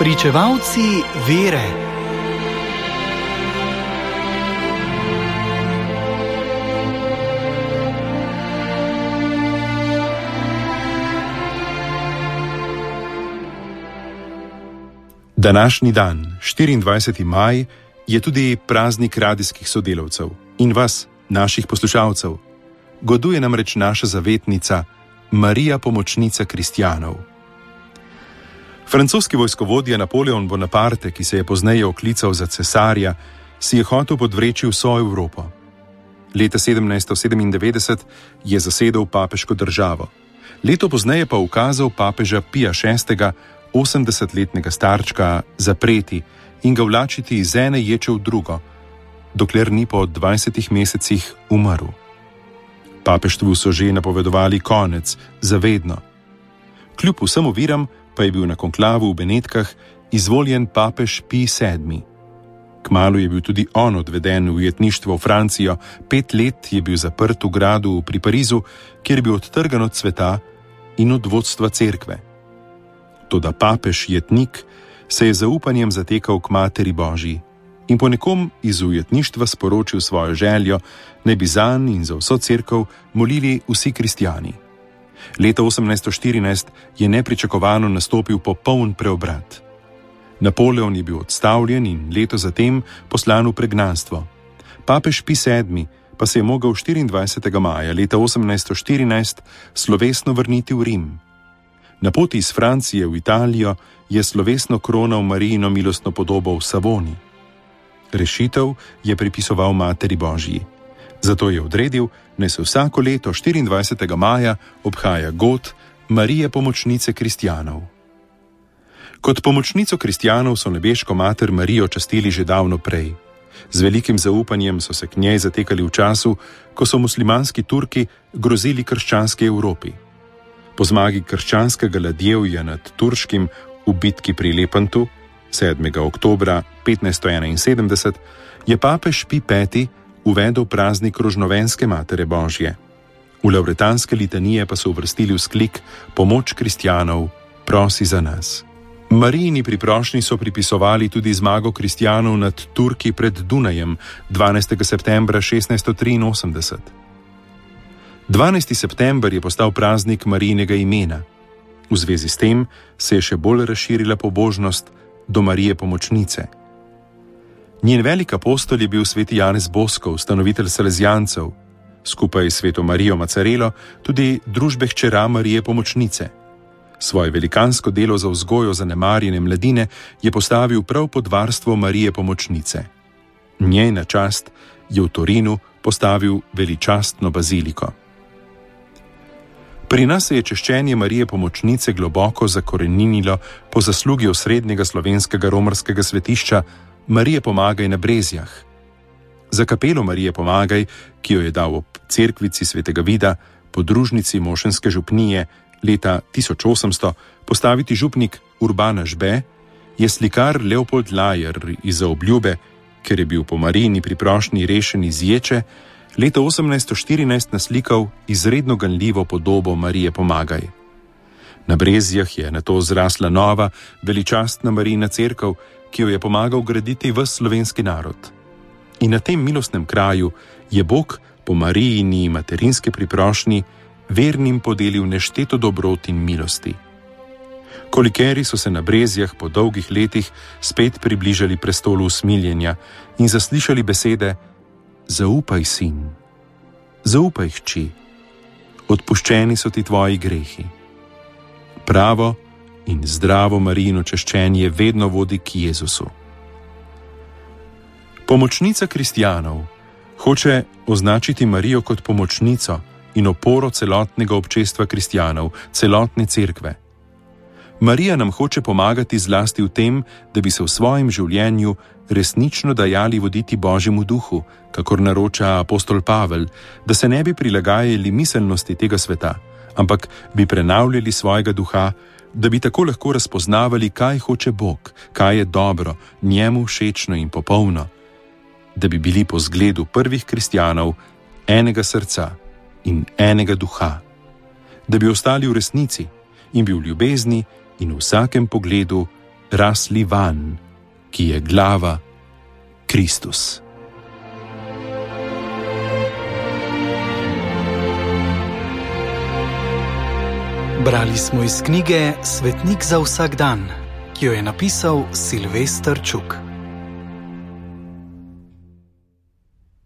Pričevalci vere. Današnji dan, 24. maj, je tudi praznik radijskih sodelavcev in vas, naših poslušalcev. Goduje namreč naša zavetnica, Marija, pomočnica kristjanov. Francoski vojskovodja Napoleon Bonaparte, ki se je pozneje oklical za cesarja, si je hotel podvreči vso Evropo. Leta 1797 je zasedel papeško državo. Leto pozneje pa ukazal papeža Pija VI., 80-letnega starčka, zapreti in ga vlačiti iz ene ječe v drugo, dokler ni po 20 mesecih umrl. Papeštvu so že napovedovali konec, zavedno. Kljub vsem oviram pa je bil na konklavu v Benetkah izvoljen papež Pij VII. Kmalu je bil tudi on odveden v ujetništvo v Francijo, 5 let je bil zaprt v gradu pri Parizu, kjer je bil odtrgan od sveta in od vodstva cerkve. Toda papež jetnik se je zaupanjem zatekal k Materi Božji in po nekom iz ujetništva sporočil svojo željo, naj bi zanj in za vso cerkev molili vsi kristjani. Leta 1814 je nepričakovano nastopil popoln preobrat. Napoleon je bil odstavljen in leto zatem poslan v pregnanstvo. Papež Pij VII. Pa se je mogel 24. maja leta 1814 slovesno vrniti v Rim. Na poti iz Francije v Italijo je slovesno kronal Marijino milostno podobo v Savoni. Rešitev je pripisoval Materi Božji. Zato je odredil, naj se vsako leto 24. maja obhaja god Marije, pomočnice kristjanov. Kot pomočnico kristjanov so nebeško mater Marijo častili že davno prej. Z velikim zaupanjem so se k njej zatekali v času, ko so muslimanski Turki grozili krščanski Evropi. Po zmagi krščanskega ladjevja nad turškim v bitki pri Lepantu 7. oktobra 1571 je papež Pij V. uvedel praznik Rožnovenske Matere Božje. V lavretanske litanije pa so uvrstili vzklik Pomoč kristjanov, prosi za nas. Marijini priprošnji so pripisovali tudi zmago kristjanov nad Turki pred Dunajem 12. septembra 1683. 12. september je postal praznik Marijinega imena. V zvezi s tem se je še bolj razširila pobožnost do Marije pomočnice. Njen velik apostol je bil sveti Janez Boskov, ustanovitelj Salezijancev, skupaj s sveto Marijo Macarelo tudi družbe hčera Marije pomočnice. Svoje velikansko delo za vzgojo zanemarjene mladine je postavil prav pod varstvo Marije pomočnice. Njej na čast je v Torinu postavil veličastno baziliko. Pri nas se je češčenje Marije pomočnice globoko zakoreninilo po zaslugi osrednjega slovenskega romarskega svetišča Marije Pomagaj na Brezjah. Za kapelo Marije Pomagaj, ki jo je dal ob cerkvici svetega Vida, podružnici mošenske župnije, leta 1800 postaviti župnik Urban Žbe, je slikar Leopold Lajer iz Obljube, ker je bil po Marijini priprošnji rešen iz ječe, leta 1814 naslikal izredno ganljivo podobo Marije Pomagaj. Na Brezjah je nato zrasla nova, veličastna Marijina cerkev, ki jo je pomagal graditi ves slovenski narod. In na tem milostnem kraju je Bog po Marijini materinski priprošnji vernim podelil nešteto dobrot in milosti. Kolikeri so se na Brezjah po dolgih letih spet približali prestolu usmiljenja in zaslišali besede: Zaupaj, sin, zaupaj, hči, odpuščeni so ti tvoji grehi. Pravo in zdravo Marijino češčenje vedno vodi k Jezusu. Pomočnica kristjanov hoče označiti Marijo kot pomočnico in oporo celotnega občestva kristjanov, celotne cerkve. Marija nam hoče pomagati zlasti v tem, da bi se v svojem življenju resnično dajali voditi Božjemu duhu, kakor naroča apostol Pavel, da se ne bi prilagajali miselnosti tega sveta, ampak bi prenavljali svojega duha, da bi tako lahko razpoznavali, kaj hoče Bog, kaj je dobro, njemu všečno in popolno, da bi bili po zgledu prvih kristjanov enega srca in enega duha, da bi ostali v resnici in bi v ljubezni in v vsakem pogledu rasli vanj, ki je glava Kristus. Brali smo iz knjige Svetnik za vsak dan, ki jo je napisal Silvester Čuk.